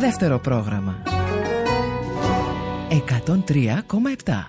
Δεύτερο πρόγραμμα 103,7.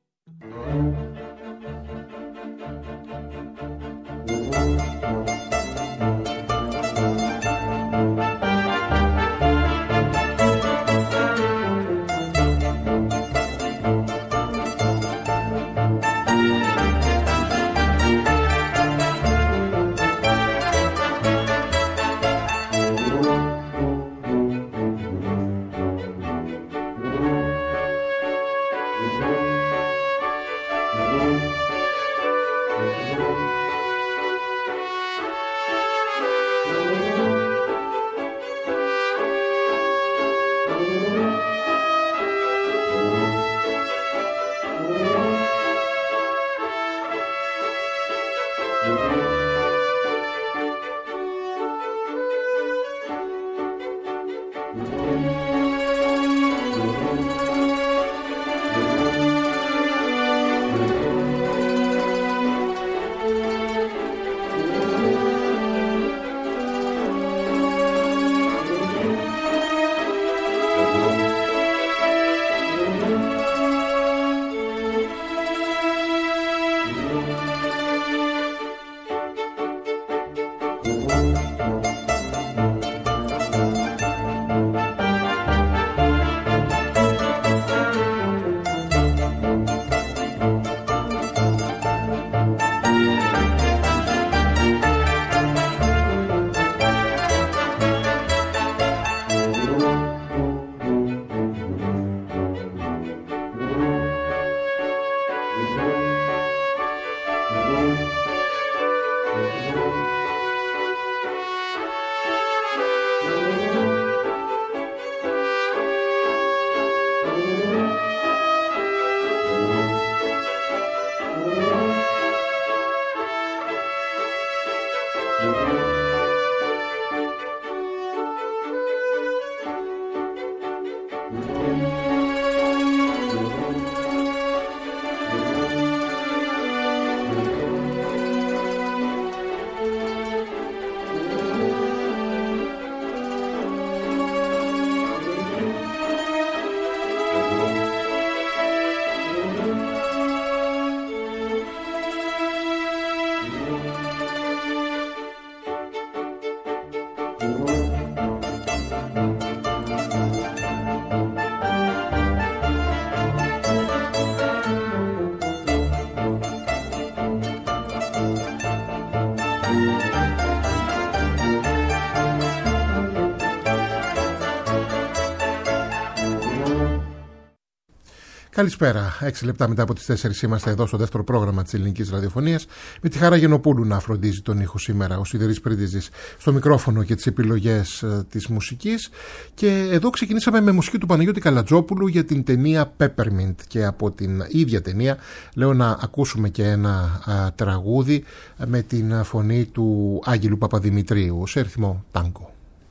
Καλησπέρα. 6 λεπτά μετά από τις 4 είμαστε εδώ στο δεύτερο πρόγραμμα της ελληνικής ραδιοφωνίας. Με τη Χαρά Γενοπούλου να φροντίζει τον ήχο σήμερα, ο Σιδηρής Πρίντιζης στο μικρόφωνο και τις επιλογές της μουσικής. Και εδώ ξεκινήσαμε με μουσική του Παναγιώτη Καλατζόπουλου για την ταινία Peppermint. Και από την ίδια ταινία λέω να ακούσουμε και ένα τραγούδι με την φωνή του Άγγελου Παπαδημητρίου σε ρυθμό τάγκο.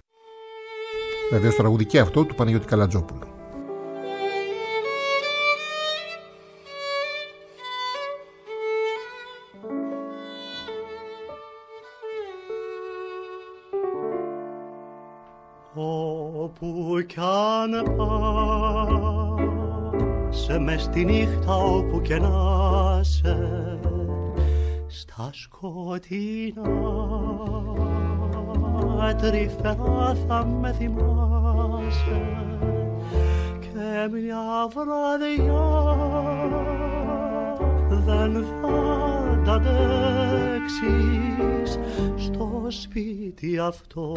Βεβαίως το τραγούδι και αυτό του Παναγιώτη Καλατζόπουλου. Όπου κι αν πας, μες στη νύχτα όπου και να σε, στα σκοτεινά τρυφερά θα με θυμάσαι, και μια βραδιά δεν θα τ' αντέξεις στο σπίτι αυτό.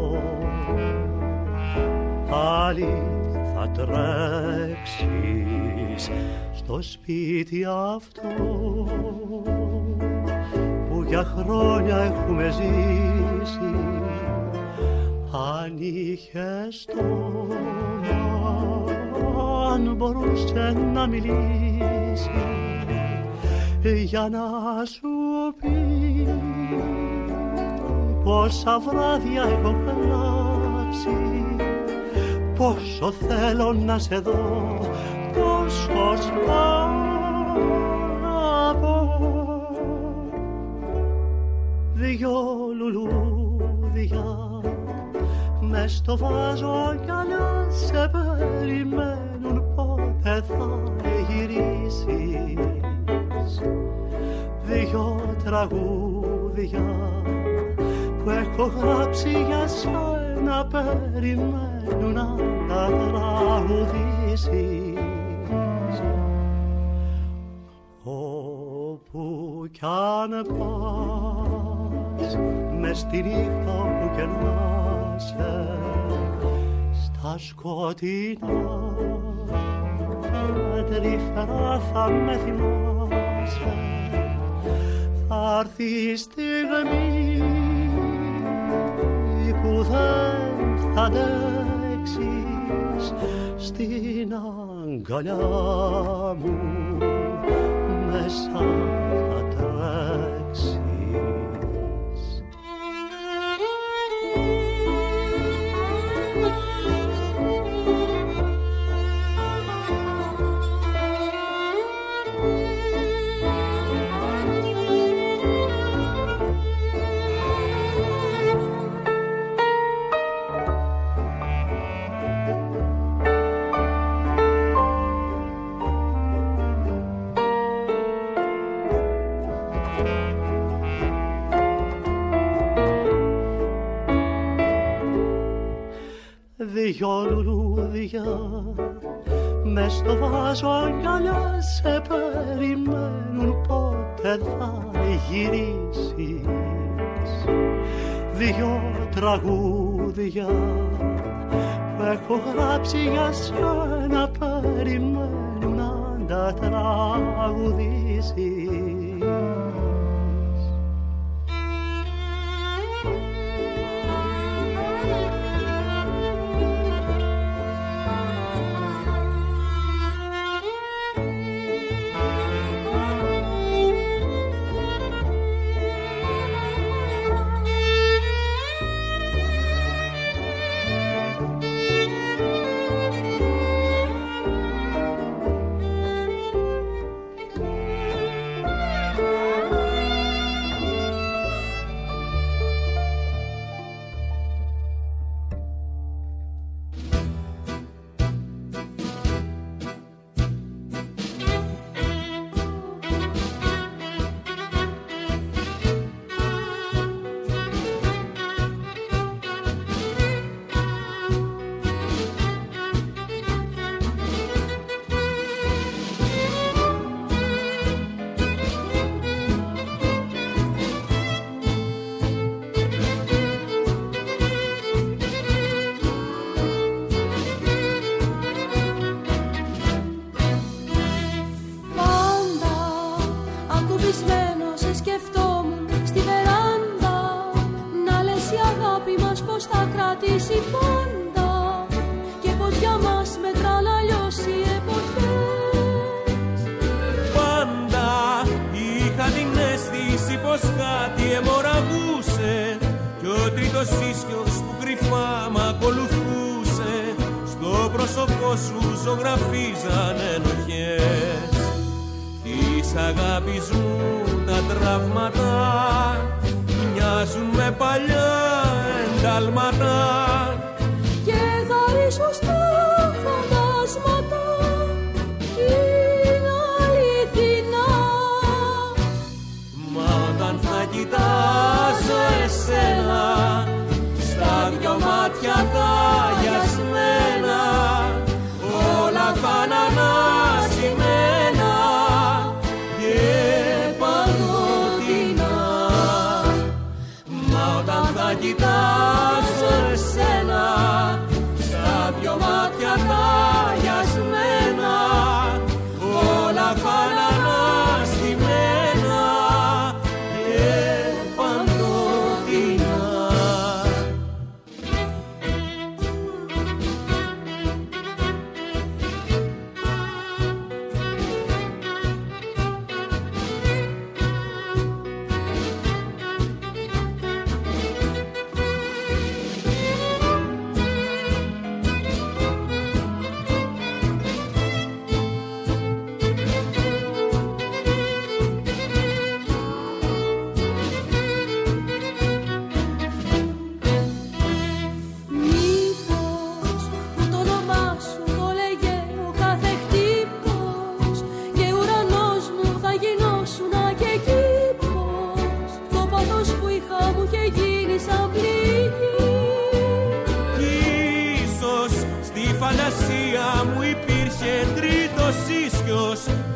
Πάλι θα τρέξεις στο σπίτι αυτό που για χρόνια έχουμε ζήσει. Αν είχες στόμα, αν μπορούσε να μιλήσει, για να σου πει πόσα βράδια έχω κλάψει, πόσο θέλω να σε δω, πόσο σ' αγαπώ. Δυο λουλούδια μες στο βάζο κι αλλιώς σε περιμένουν πότε θα γυρίσεις. Δυο τραγούδια που έχω γράψει για σένα περιμένουν να τα τραγουδήσεις. Όπου κι αν πας μες στη νύχτα όπου και να σε, στα σκοτεινά τρυφερά θα με θυμάσαι. Θα έρθει η στιγμή που δεν θα αντέξεις, στην αγκαλιά μου μέσα θα τρέξεις. Δυο λουλούδια μες στο βάζο αγκαλιά σε περιμένουν πότε θα γυρίσεις. Δυο τραγούδια που έχω γράψει για σένα περιμένουν να τα τραγουδήσεις. Παντοτινά.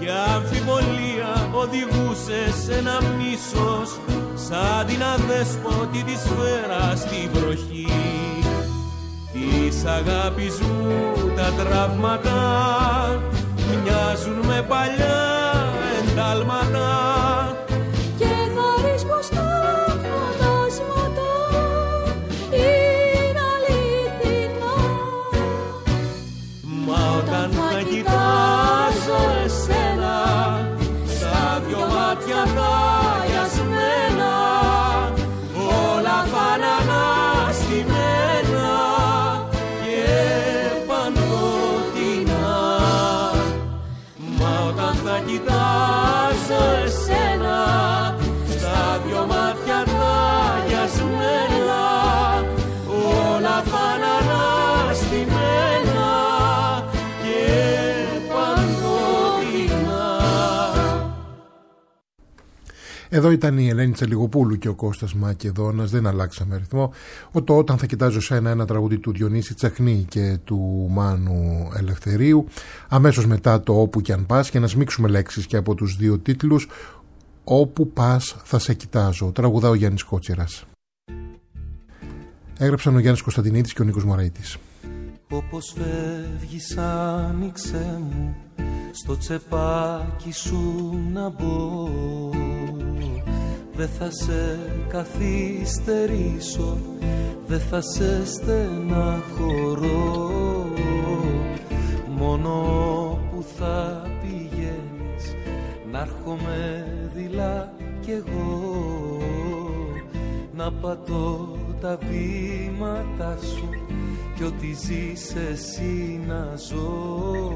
και αμφιβολία οδηγούσε σε ένα μίσος σαν την αδέσποτη της σφαίρα στην βροχή της αγάπης μου. Τα τραύματα μοιάζουν με παλιά εντάλματα και θα ρίξεις πως τα φαντάσματα είναι αληθινά. Μα όταν θα κοιτάζω εσένα στα δυο μάτια τα αγιασμένα, όλα θα είναι αναστημένα και παντοτινά. Μα όταν θα κοιτάζω εσένα στα δυο μάτια τα αγιασμένα, όλα θα είναι αναστημένα και παντοτινά. Εδώ ήταν η Ελένη Τσελιγοπούλου και ο Κώστας Μακεδόνας, δεν αλλάξαμε ρυθμό. Το «Όταν θα κοιτάζω σένα», ένα τραγούδι του Διονύση Τσαχνή και του Μάνου Ελευθερίου. Αμέσως μετά το «Όπου κι αν πας», και να σμίξουμε λέξεις και από τους δύο τίτλους. «Όπου πας θα σε κοιτάζω», τραγουδά ο Γιάννης Κότσιρας. Έγραψαν ο Γιάννης Κωνσταντινίδης και ο Νίκος Μωραΐτης. Όπως φεύγεις άνοιξε μου, στο τσεπάκι σου να μπω. Δε θα σε καθυστερήσω, δε θα σε στεναχωρώ. Μόνο που θα πηγαίνεις να'ρχομαι δειλά κι εγώ, να πατώ τα βήματα σου κι ό,τι ζεις εσύ να ζω.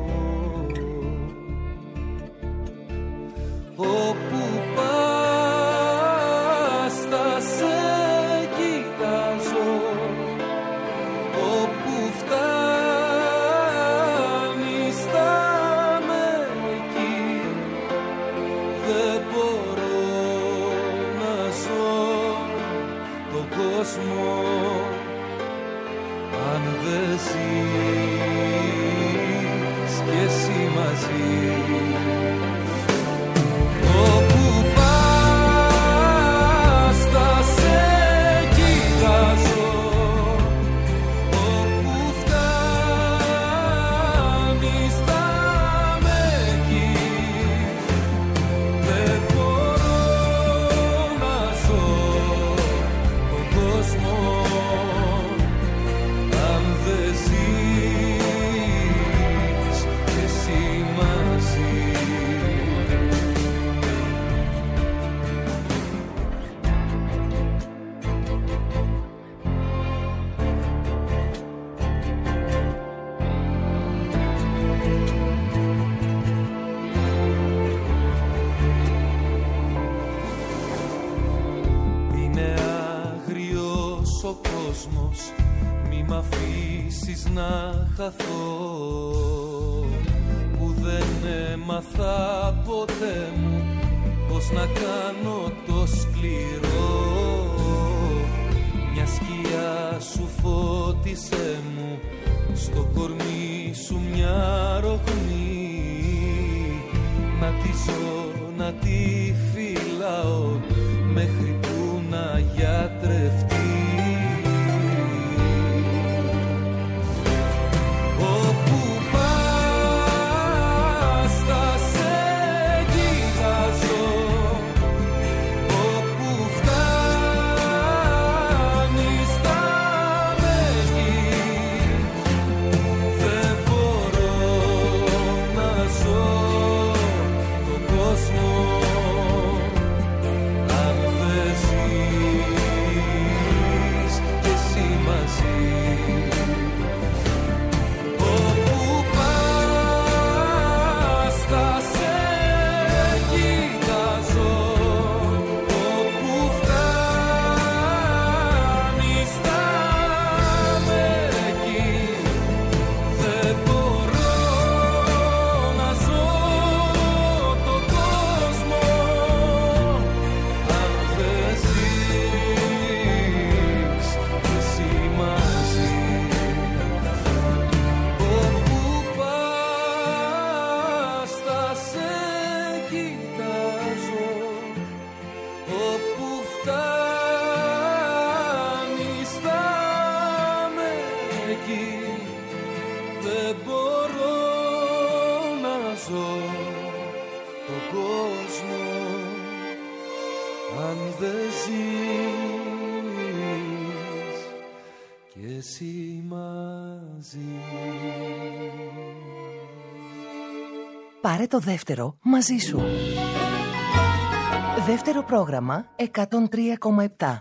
Όπου πας θα σε κοιτάζω, όπου φτάνεις θα με εκεί. Δεν μπορώ να ζω τον κόσμο αν δεν ζεις κι εσύ μαζί. Όπου πας θα σε κοιτάζω, όπου φτάνεις θα με εκεί. Δεν μπορώ να ζω τον κόσμο αν δεν ζεις κι εσύ μαζί. Είναι άγριος ο κόσμος, μη μ' αφήσεις να χαθώ, που δεν έμαθα ποτέ μου πως να κάνω το σκληρό. Μια σκιά σου φώτισε μου, στο κορμί σου μια ρογμή, να τη ζω, να τη φυλάω μέχρι που να γιατρευτεί. Όπου πας θα σε κοιτάζω, όπου φτάνεις θα με εκεί. Δεν μπορώ να ζω τον κόσμο αν δεν εκεί, δεν μπορώ να ζω τον κόσμο αν δεν ζεις κι εσύ μαζί. Πάρε το δεύτερο μαζί σου. Δεύτερο πρόγραμμα 103,7.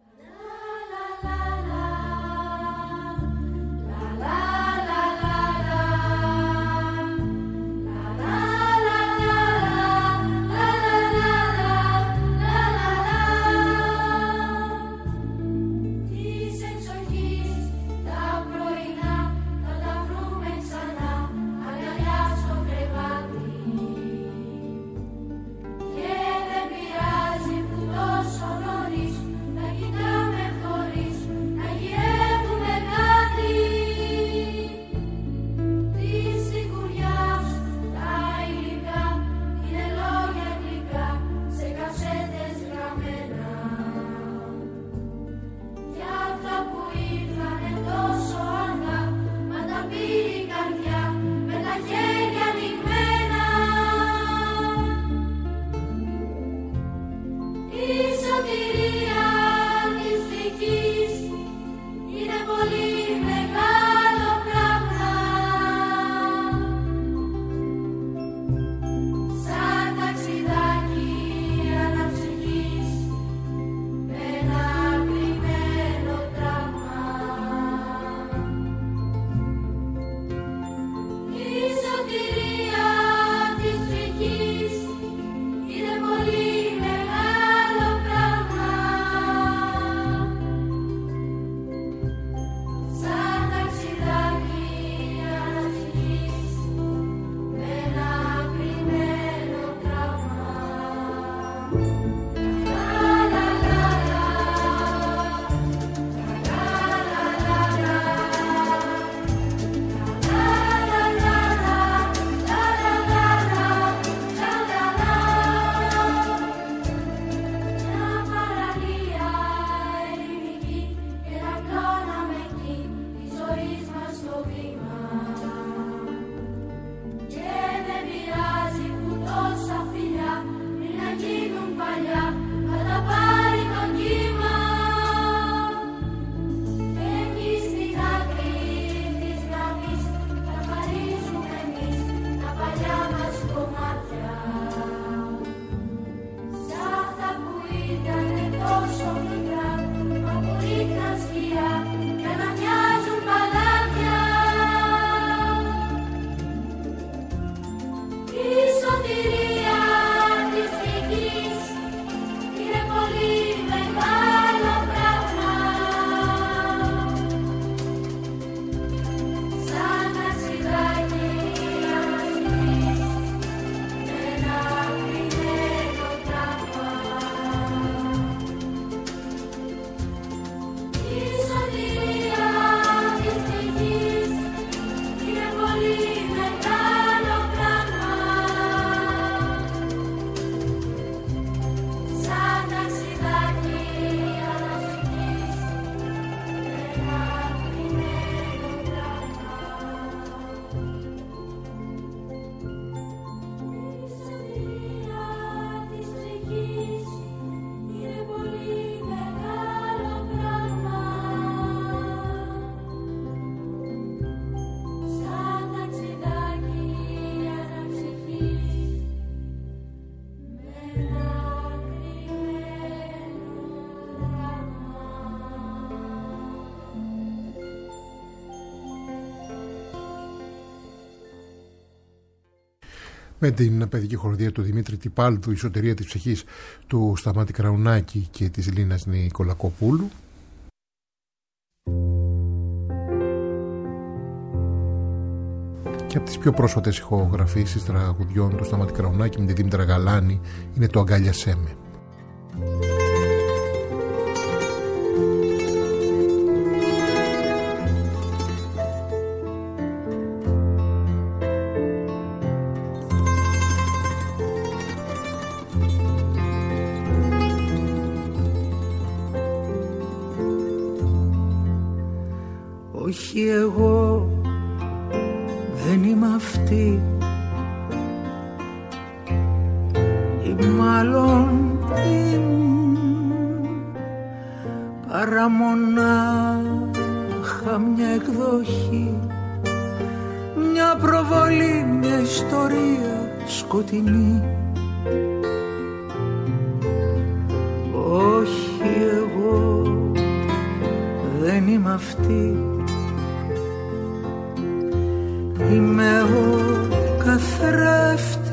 με την παιδική χοροδία του Δημήτρη Τυπάλδου, η σωτηρία της ψυχής του Σταμάτη Κραουνάκη και της Λίνας Νικολακοπούλου. Και από τις πιο πρόσφατες ηχογραφήσεις τραγουδιών του Σταμάτη Κραουνάκη με τη Δήμητρα Γαλάνη είναι το «Αγκάλιασέ με». Όχι εγώ δεν είμαι αυτή, ή μάλλον παρά μονάχα μια εκδοχή, μια προβολή, μια ιστορία σκοτεινή. Όχι εγώ δεν είμαι αυτή, είμαι ο καθρέφτης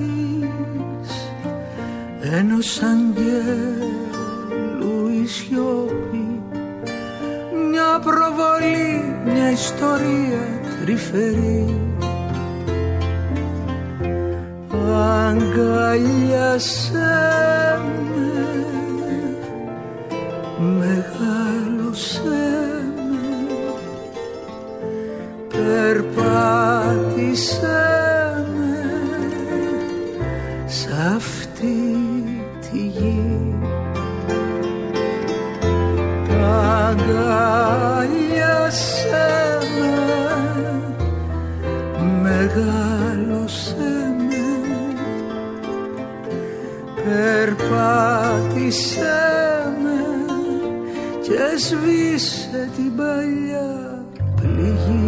ενός αγγέλου η σιώπη, μια προβολή, μια ιστορία τρυφερή. Αγκαλιάσέ με, μεγάλωσέ με, περπάτησέ με σ' αυτή τη γη. Αγκαλιάσέ με, μεγάλωσέ με, περπάτησέ με και σβήσε την παλιά πληγή.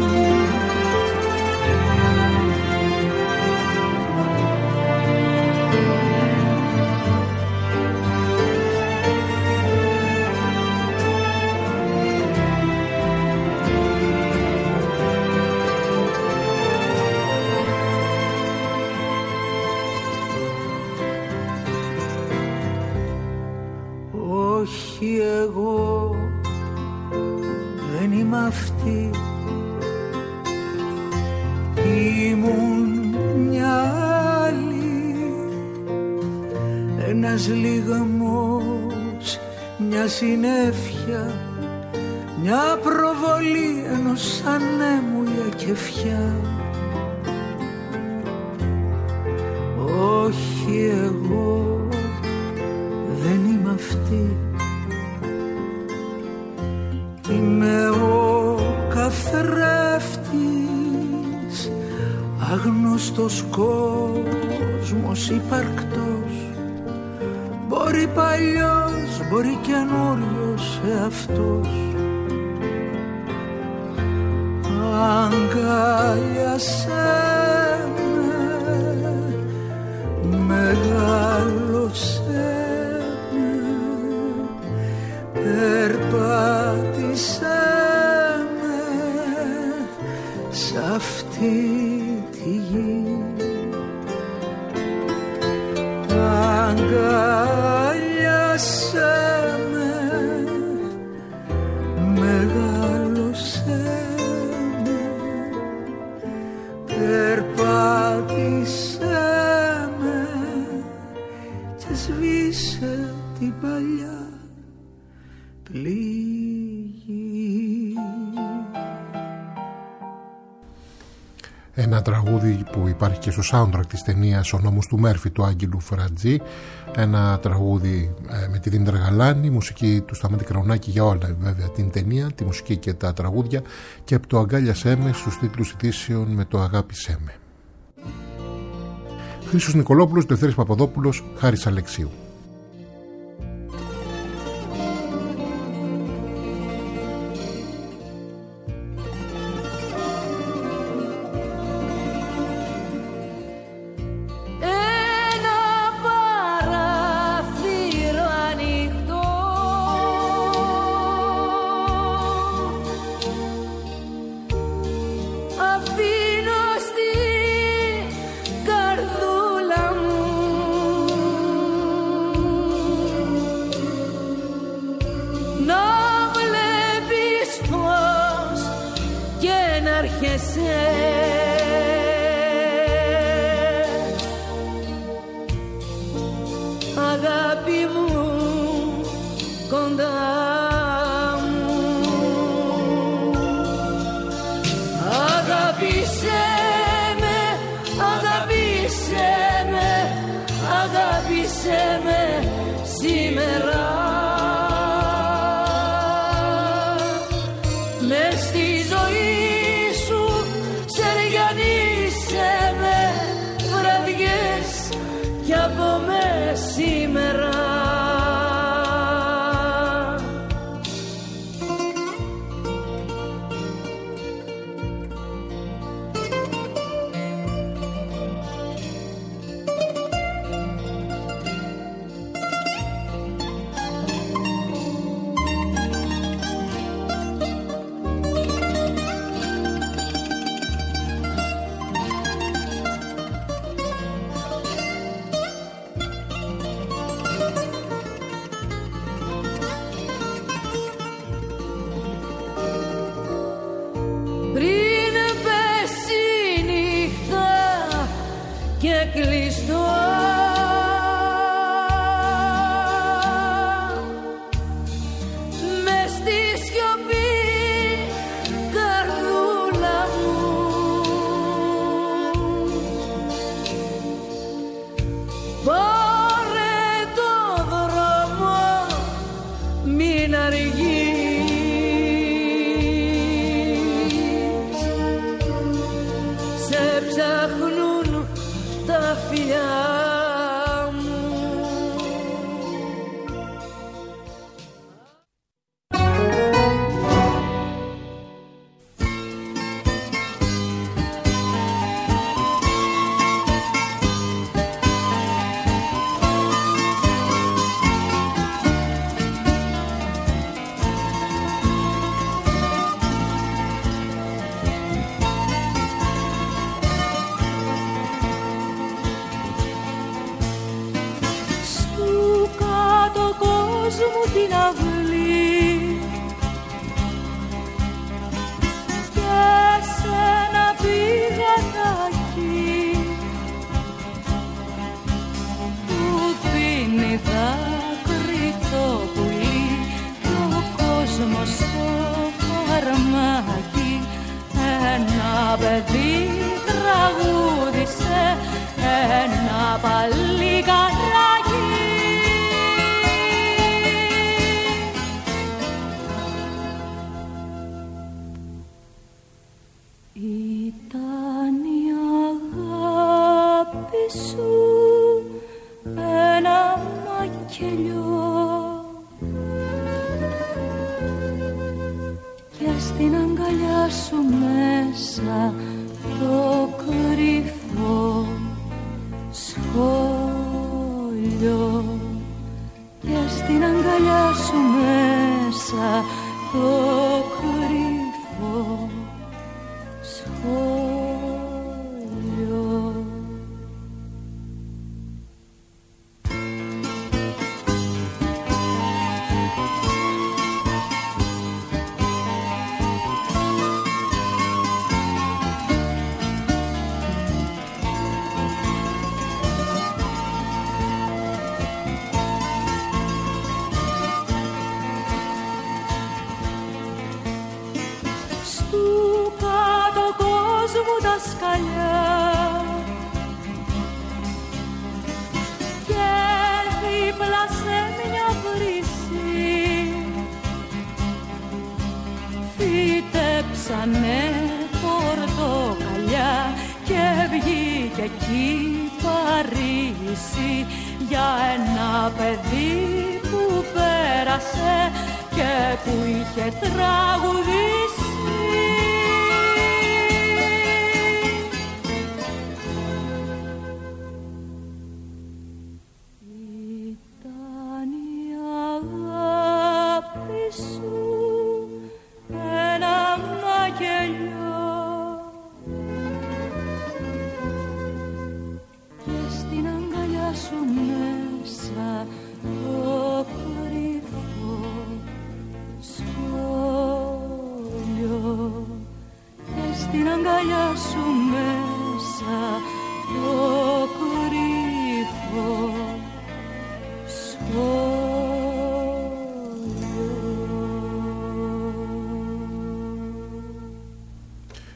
Όχι εγώ δεν είμαι αυτή, ήμουν μια άλλη, ένας λιγμός, μια συννέφια, μια προβολή ενός ανέμου η ακεφιά. Όχι εγώ δεν είμαι αυτή, είμαι ο καθρέφτης, άγνωστος κόσμος υπαρκτός, μπορεί παλιός, μπορεί καινούριος εαυτός. Αγκαλιάσέ με, μεγάλωσέ με, περπάτησέ με σ' αυτή τη γη. Αγκαλιάσέ με, μεγάλωσέ με, περπάτησέ με και σβήσε την παλιά πληγή. Ένα τραγούδι που υπάρχει και στο soundtrack της ταινίας «Ο νόμος του Μέρφυ» του Άγγελου Φρατζή. Ένα τραγούδι με τη Δήμητρα Γαλάνη, μουσική του Σταμάτη Κραουνάκη για όλα βέβαια την ταινία, τη μουσική και τα τραγούδια, και από το «Αγκάλιασέ με» στους τίτλους ειδήσεων με το «Αγάπησέ με». Χρήστος Νικολόπουλος, Λευθέρης Παπαδόπουλος, Χάρης Αλεξίου. Αγάπη μου κοντά μου, αγάπησέ με, αγάπησέ με, αγάπησέ με σήμερα. στη ζωή σου σεριανίσε με βραδιές κι από μεσήμερα.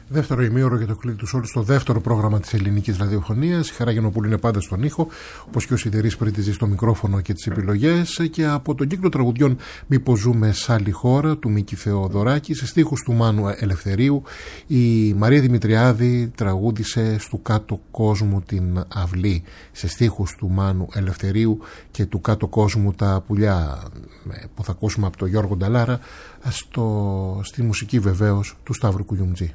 Δεύτερο ημίωρο για το κλειδί του όλου στο δεύτερο πρόγραμμα της ελληνικής ραδιοφωνίας. Η Χαρά Γιαννοπούλου είναι πάντα στον ήχο, όπως και ο Σιδηρής Πρίτιζης στο μικρόφωνο και τις επιλογές. Και από τον κύκλο τραγουδιών «Μήπως ζούμε σ' άλλη χώρα» του Μίκη Θεοδωράκη, σε στίχους του Μάνου Ελευθερίου, η Μαρία Δημητριάδη τραγούδισε «Στου κάτω κόσμου την αυλή». Σε στίχους του Μάνου Ελευθερίου και του κάτω κόσμου τα πουλιά, που θα ακούσουμε από τον Γιώργο Νταλάρα, στη μουσική βεβαίως του Σταύρου Κουγιουμτζή.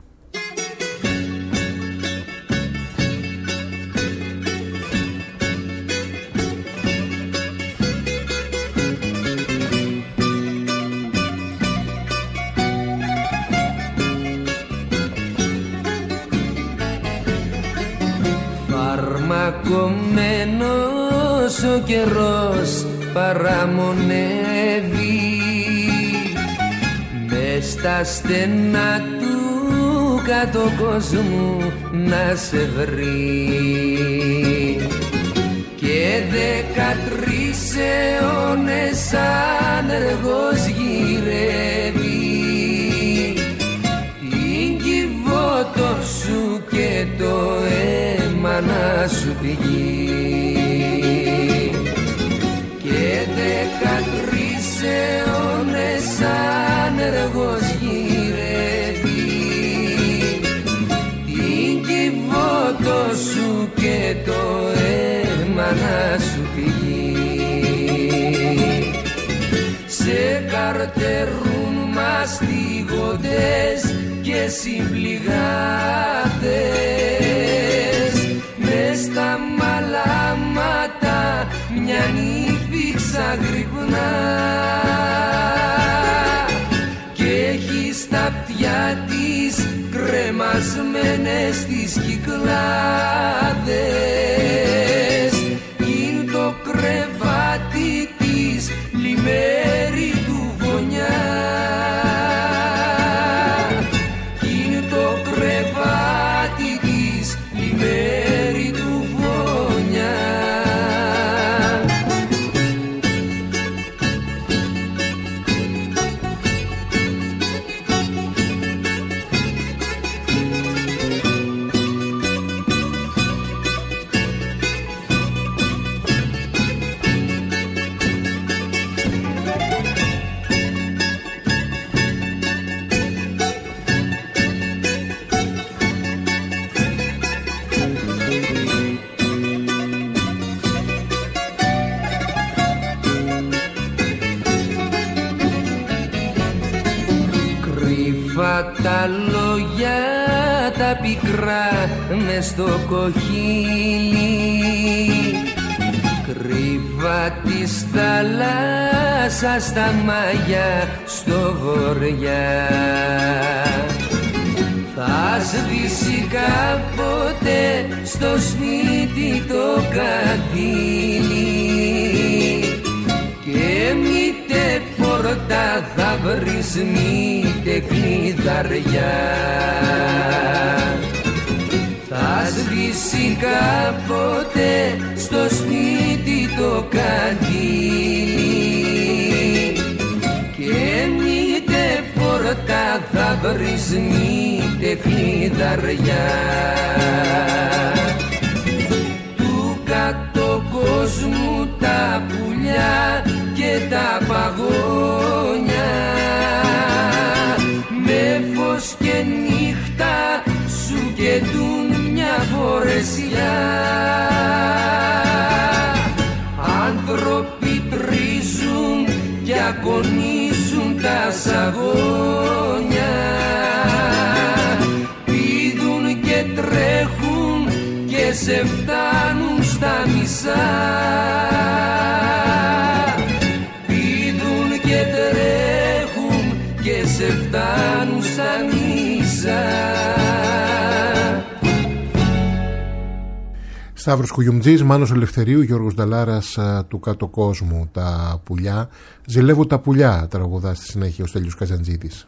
Φαρμακωμένος ο καιρός παραμονεύει μες στα στενά του κάτω κόσμου να σε βρει, και 13 αιώνες άνεργος γυρεύει την κυβότο σου και το αίμα να σου πηγεί, και 13 αιώνες άνεργος γυρεύει την κυβότο σου και το αίμα να σου πηγεί. Σε καρτερούν μαστιγωτές και συμπληγάτες, μες στα μαλάματα μια νύφη ξαγρυπνά και έχει στα αυτιά της κρεμασμένες τις κυκλάδες, είναι το κρεβάτι της λιμέρι του βονιά, είναι το κρεβάτι της λιμέρι του βονιά. Τα λόγια τα πικρά μες στο κοχύλι, κρύβα της θάλασσας τα μάγια στο βοριά, θα σβήσει κάποτε στο σπίτι το καντήλι και μήτε πόρτα θα βρεις μήτε κλειδαριά, θα σβήσει κάποτε στο σπίτι το καντήλι και μήτε πόρτα θα βρεις μήτε κλειδαριά. Του κάτω κόσμου τα πουλιά και τα παγόνια, με φως και νύχτα σου καιτούν μια φορεσιά. Άνθρωποι τρίζουν και ακονίζουν τα σαγόνια, πηδούν και τρέχουν και σε φτάνουν στα μισά, πηδούν και τρέχουν και σε φτάνουν στα μισά. Σταύρος Κουγιουμτζής, Μάνος Ελευθερίου, Γιώργος Νταλάρας, του κάτω κόσμου τα πουλιά. Ζηλεύω τα πουλιά, τραγουδά στη συνέχεια ο Στέλιος Καζαντζίδης.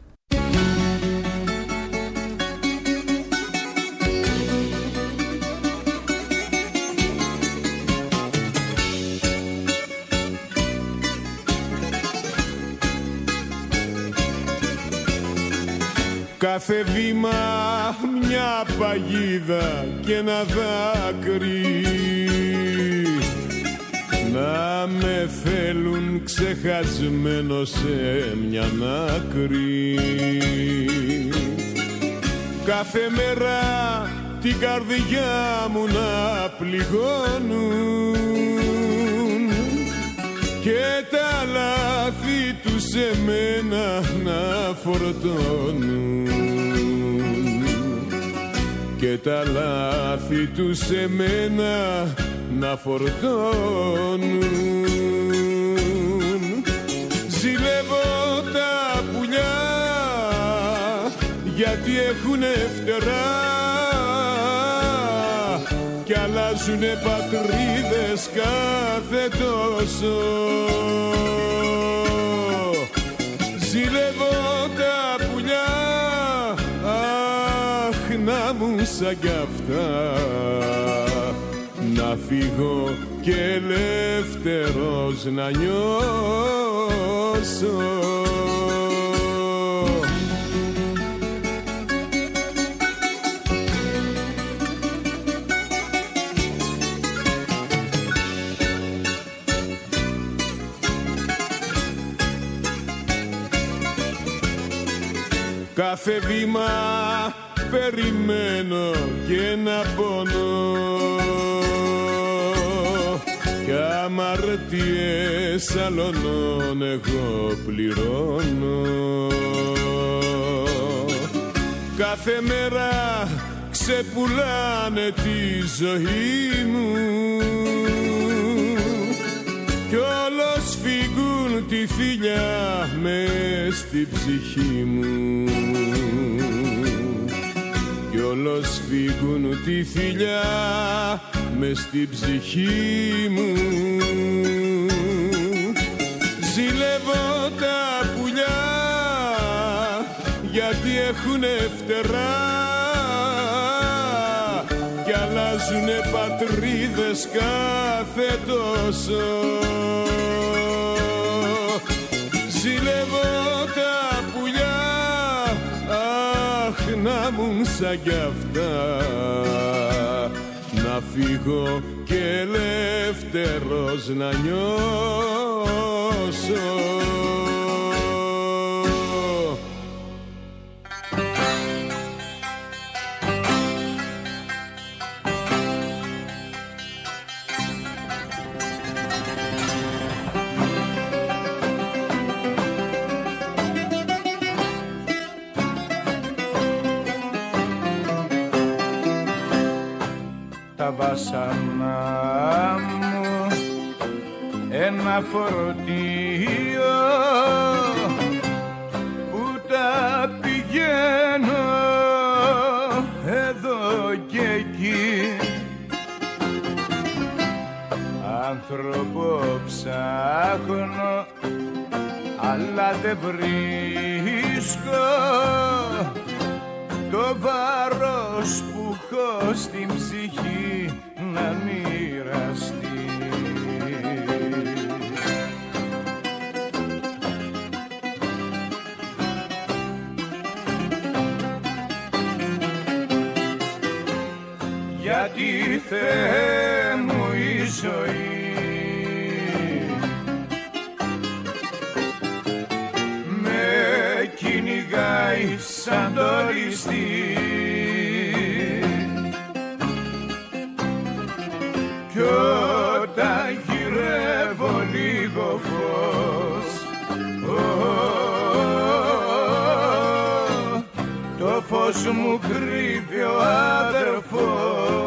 κάθε βήμα μια παγίδα και ένα δάκρυ, να με θέλουν ξεχασμένο σε μια άκρη. Κάθε μέρα την καρδιά μου να πληγώνουν και τα λάθη τους σε μένα να φορτώνουν, και τα λάθη τους σε μένα να φορτώνουν. Ζηλεύω τα πουλιά γιατί έχουνε φτερά κι αλλάζουνε πατρίδες κάθε τόσο. Ζηλεύω τα πουλιά, αχ να μου σαν κι αυτά, να φύγω και ελεύθερος να νιώσω. Κάθε βήμα περιμένω και ένα πόνο κι αμαρτίες άλλων εγώ πληρώνω. Κάθε μέρα ξεπουλάνε τη ζωή μου κι όλος φύγουν τη θηλιά μες στην ψυχή μου, κι όλος φύγουν τη θηλιά μες στην ψυχή μου. Ζηλεύω τα πουλιά γιατί έχουνε φτερά κι αλλάζουνε πατρίδες κάθε τόσο. Ζηλεύω τα πουλιά, αχ να μου σαν κι αυτά, να φύγω και ελεύθερος να νιώσω. Τα βάσανα μου ένα φορτίο που τα πηγαίνω εδώ και εκεί. Άνθρωπο ψάχνω αλλά δεν βρίσκω το βάρος που έχω στην ψυχή να μοιραστεί. Γιατί Θεέ μου η ζωή με κυνηγάει σαν το ληστή κι όταν γυρεύω λίγο φως το φως μου κρύβει ο αδερφός.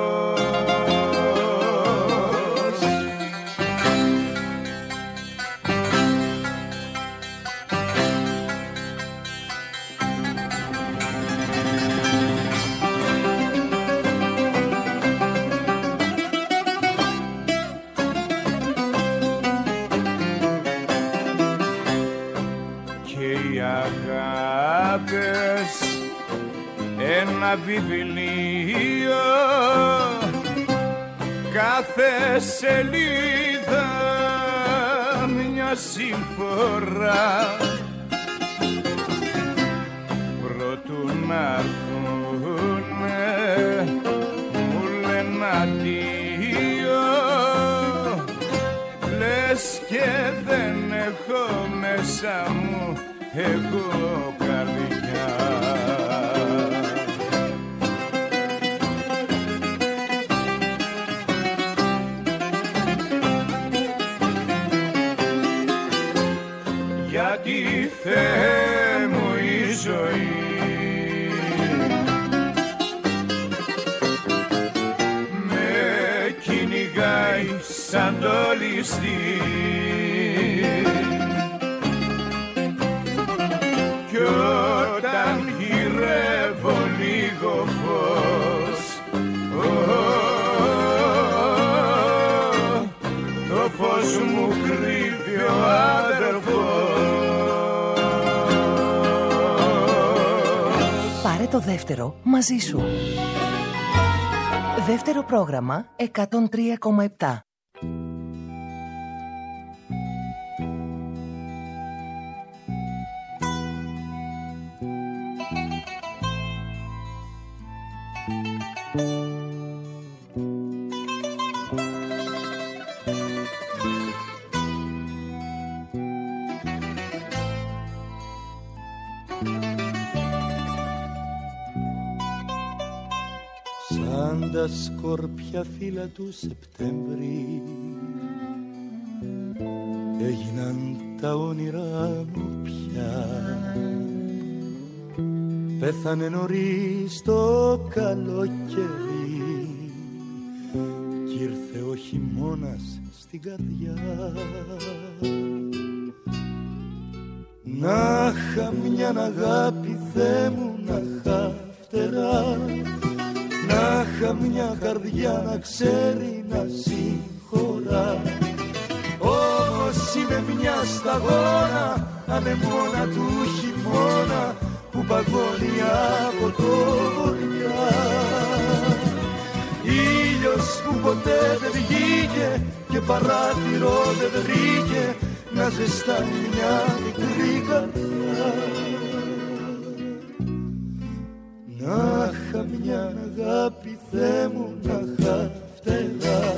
Ένα βιβλίο κάθε σελίδα μια συμφορά. Προτού να έρθουνε, μου λένε αντίο, λες και δεν έχω μέσα μου εγώ καρδιά. Γιατί Θεέ μου η ζωή με κυνηγάει σαν το ληστή, κι όταν γυρεύω λίγο φως, το φως μου κρύβει ο αδερφός. Πάρε το δεύτερο μαζί σου. Δεύτερο πρόγραμμα 103,7. Σαν τα σκόρπια φύλλα του Σεπτέμβρη έγιναν τα όνειρά μου πια. Πέθανε νωρίς το καλοκαίρι κι ήρθε ο χειμώνας στην καρδιά. Να είχα μιαν αγάπη, Θεέ μου, να είχα φτερά, να είχα μια καρδιά να ξέρει να συγχωρά. Όμως είμαι μια σταγόνα ανεμόνα του χειμώνα που παγώνει από το βορειά. Ήλιος που ποτέ δεν βγήκε και παράθυρο δεν βρήκε να ζεστάνει μια μικρή καρδιά. Να είχα μια αγάπη, Θεέ μου, να είχα φτερά.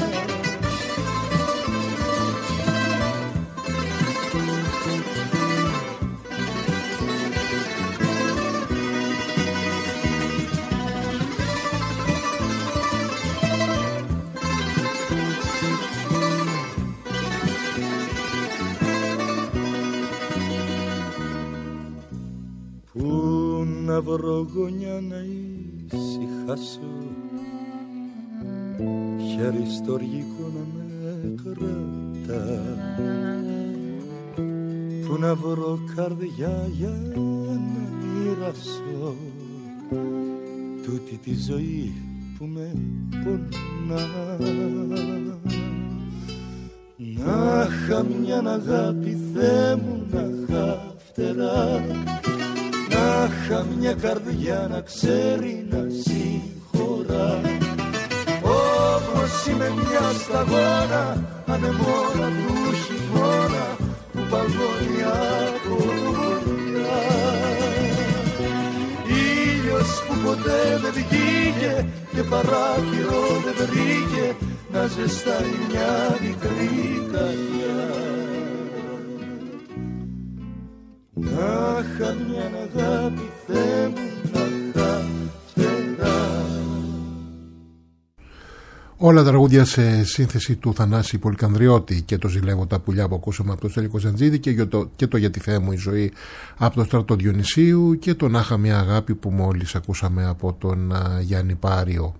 Να βρω γωνιά να ησυχάσω, χέρι στοργικό να με κρατά, που να βρω καρδιά για να μοιράσω τούτη τη ζωή που με πονά. Να είχα μιαν αγάπη, Θεέ μου, να είχα φτερά, να είχα μια καρδιά να ξέρει να συγχωρά. Όμως είμαι μια σταγόνα ανεμόνα του χειμώνα που παγώνει από βορειά. Ήλιος που ποτέ δεν βγήκε και παράθυρο δεν βρήκε να ζεστάει μια μικρή καρδιά. Να είχα μια αγάπη, Θεέ μου, να είχα φτερά. Όλα τα τραγούδια σε σύνθεση του Θανάση Πολυκανδριώτη, και το «Ζηλεύω τα πουλιά» που ακούσαμε από τον Στέλιο Ζαντζίδη, και το «Γιατί Θεέ μου η ζωή» από τον Στρατό Διονυσίου, και το «Να είχα μια αγάπη» που μόλις ακούσαμε από τον Γιάννη Πάριο.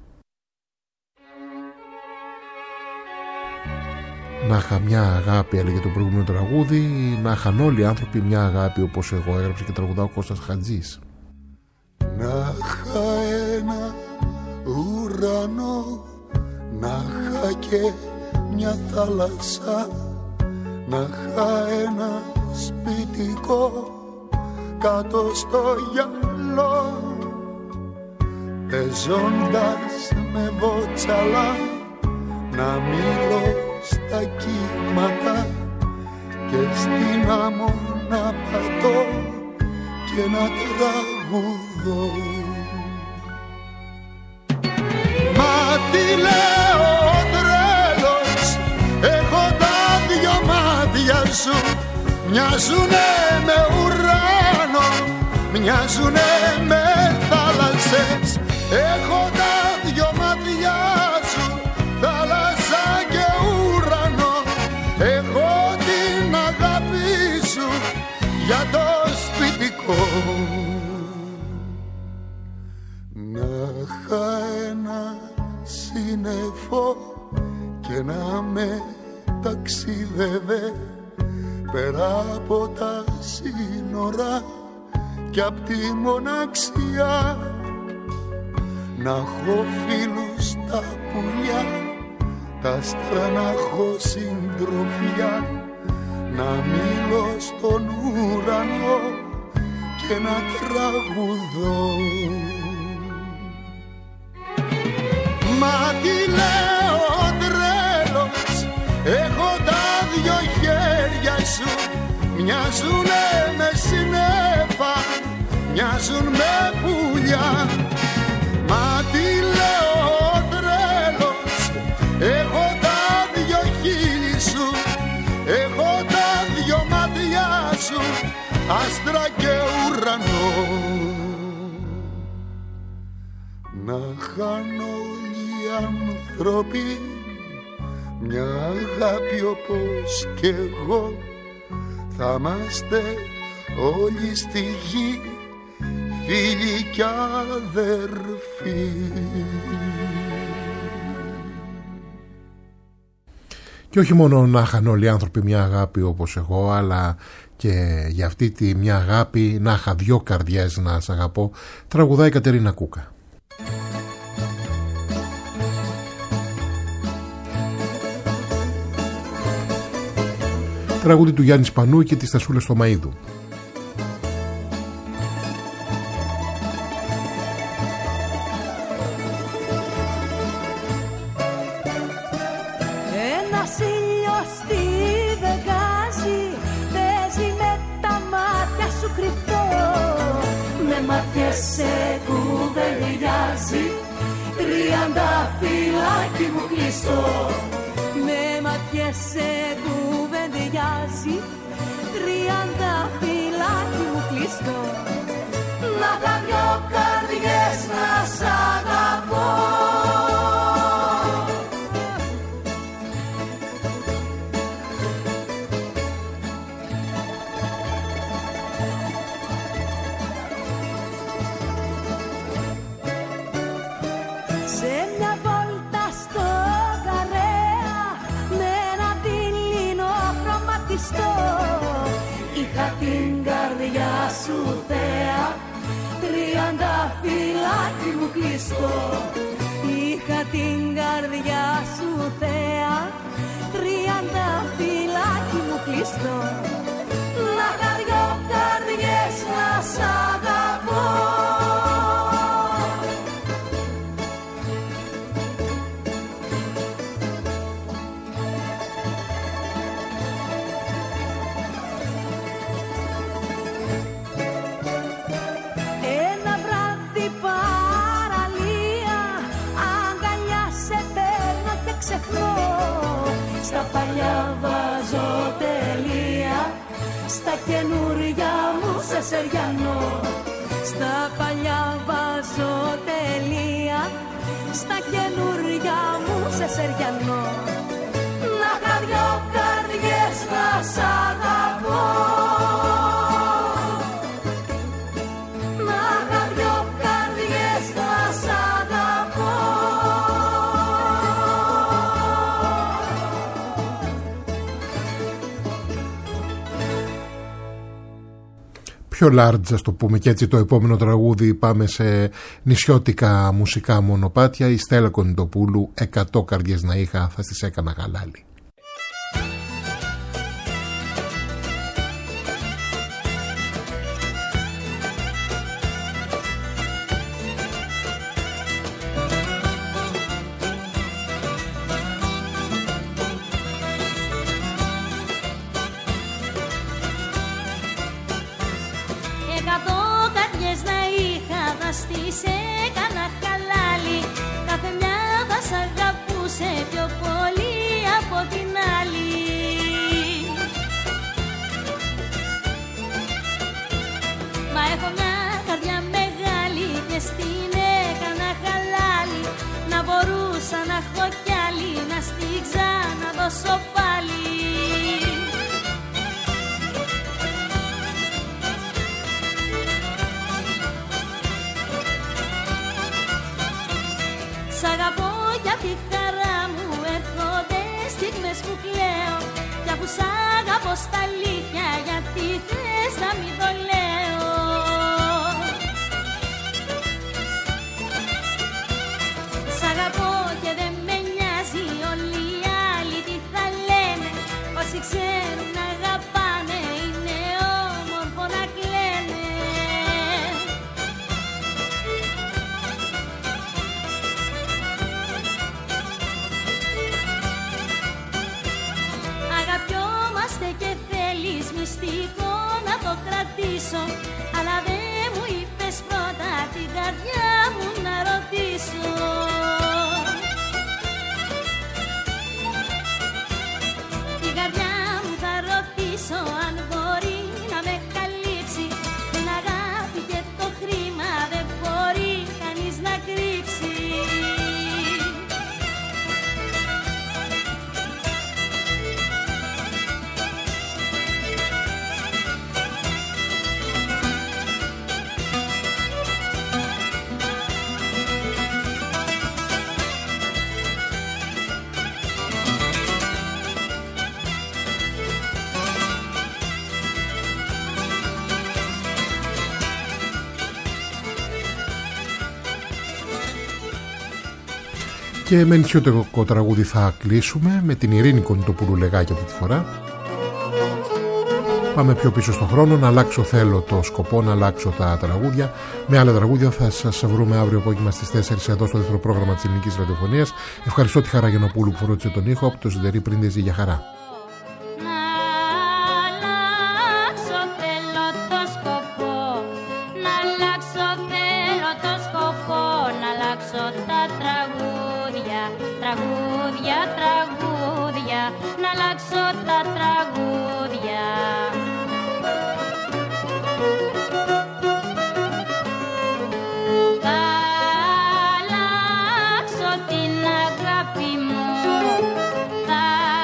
Να είχα μια αγάπη, έλεγε το προηγούμενο τραγούδι, να είχαν όλοι οι άνθρωποι μια αγάπη όπως εγώ, έγραψε και τραγουδά ο Κώστας Χατζής. Να είχα ένα ουρανό, να είχα και μια θάλασσα, να είχα ένα σπιτικό κάτω στο γυαλό, παίζοντας με βότσαλα να μιλώ στα κύματα και στην άμμο να πατώ και να τραγουδώ. τραγουδώ. Μα τι λέω τρέλος, έχω τα δυο μάτια σου, μοιάζουνε με ουράνο, μοιάζουνε με θάλασσες. Έχω τα δυο μάτια σου, θάλασσα και ουρανό. Έχω την αγάπη σου για το σπιτικό. Να είχα ένα σύννεφο και να με ταξίδευε πέρα από τα σύνορα και απ' τη μοναξιά. Να έχω φίλους τα πουλιά, τα άστρα να έχω συντροφιά, να μιλώ στον ουρανό και να τραγουδώ. Μα τι λέω τρέλος, έχω τα δυο χέρια σου, μοιάζουνε με σύννεφα, μοιάζουν με πουλιά. Μα τι λέω τρέλος, έχω τα δυο χείλη σου, έχω τα δυο μάτια σου, άστρα και ουρανό. Να χάνω όλοι οι άνθρωποι μια αγάπη όπως κι εγώ, θα είμαστε όλοι στη γη φίλοι κι αδερφοί. Και όχι μόνο να είχαν όλοι οι άνθρωποι μια αγάπη όπως εγώ, αλλά και για αυτή τη μια αγάπη να είχα δυο καρδιές να σ' αγαπώ. Τραγουδάει η Κατερίνα Κούκα. Τραγούδι του Γιάννη Σπανού και της Τασούλας Θωμαΐδου. Ένας ήλιος στη Βεγάζη παίζει με τα μάτια σου κρυφτό, με μάτια σε κουβεντιάζει, 30 φυλάκι μου κλειστό. Με μάτια σε κουβεντιάζει, 30 φυλάκι μου κλειστό. Να τα δυο καρδιές να σ' αγαπώ. Σε μια βόλτα στο Καρέα με ένα δειλινό χρωματιστό, είχα την καρδιά σου θέα, 30 φυλάκι μου κλειστό. Είχα την καρδιά σου θέα, 30 φυλάκι μου κλειστό. Να είχα δυο καρδιές να σ' αγαπώ. Ένα βράδυ παραλία, αγκαλιά σε παίρνω και ξεχνώ. Στα παλιά βάζω τελεία, στα καινούρια μου σε σεριανώ. Στα παλιά βάζω τελεία, στα καινούρια μου σε σεριανώ. Να είχα δυο καρδιές να σ' αγαπώ. Να είχα δυο καρδιές να σ' αγαπώ. Πιο large, ας το πούμε, και έτσι το επόμενο τραγούδι πάμε σε νησιώτικα μουσικά μονοπάτια. Η Στέλλα Κονιτοπούλου, 100 καρδιές να είχα, θα στις έκανα γαλάλι. σε έκανα χαλάλι. Κάθε μια θα σ' αγαπούσε πιο πολύ από την άλλη. Μα έχω μια καρδιά μεγάλη και στην έκανα χαλάλι. Να μπορούσα να έχω κι άλλη, να στη ξαναδώσω πάλι. Σ' αγαπώ για τη χαρά μου, έρχονται στιγμές που κλαίω. Κι αφού σ' αγαπώ στα αλήθεια, γιατί θες να μην το λέω. Σ' αγαπώ και δεν με νοιάζει όλοι οι άλλοι τι θα λένε. Όσοι ξέρουν να αγαπάνε είναι όμορφο να κλαίνε. Αγαπιόμαστε και θέλεις μυστικό να το κρατήσω. Αλλά δεν μου είπες πρώτα την καρδιά μου να ρωτήσω. Την καρδιά μου θα ρωτήσω αν μπορεί να με καλύψει. Την αγάπη και το χρήμα δεν μπορεί κανείς να κρύψει. Και με νησιωτικό τραγούδι θα κλείσουμε με την Ειρήνη Κονιτοπούλου Λεγάκη αυτή τη φορά. Πάμε πιο πίσω στον χρόνο. Να αλλάξω θέλω το σκοπό, να αλλάξω τα τραγούδια. Με άλλα τραγούδια θα σας βρούμε αύριο απόγευμα στις 4 εδώ στο δεύτερο πρόγραμμα της Ελληνικής Ραδιοφωνίας. Ευχαριστώ τη Χαρά Γενοπούλου που φρόντισε τον ήχο από το Σιδερή Πρίντεζη. Για χαρά. Τραγούδια, να αλλάξω τα τραγούδια. Θα αλλάξω την αγάπη μου, θα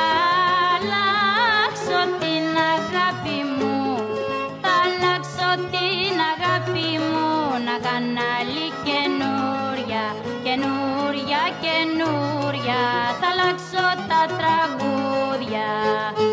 αλλάξω την αγάπη μου, θα αλλάξω την αγάπη μου, να κάνω άλλη καινούρια, καινούρια, καινούρια. Θα αλλάξω τα τραγούδια.